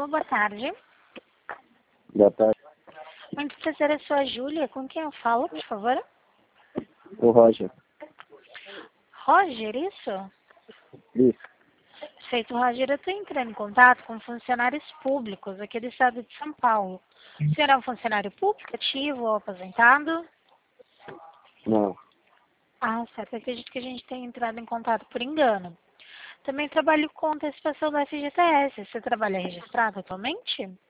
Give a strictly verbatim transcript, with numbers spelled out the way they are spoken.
Alô, boa tarde. Boa tarde, Muito prazer, eu sou a Júlia. Com quem eu falo, por favor? o Roger. Roger, isso? Isso, Feito, Roger, eu estou entrando em contato com funcionários públicos aqui do estado de São Paulo. O senhor é um funcionário público, ativo ou aposentado? não, Ah, certo. Eu acredito que a gente tenha entrado em contato por engano. Também trabalho com antecipação do F G T S. Você trabalha registrado atualmente?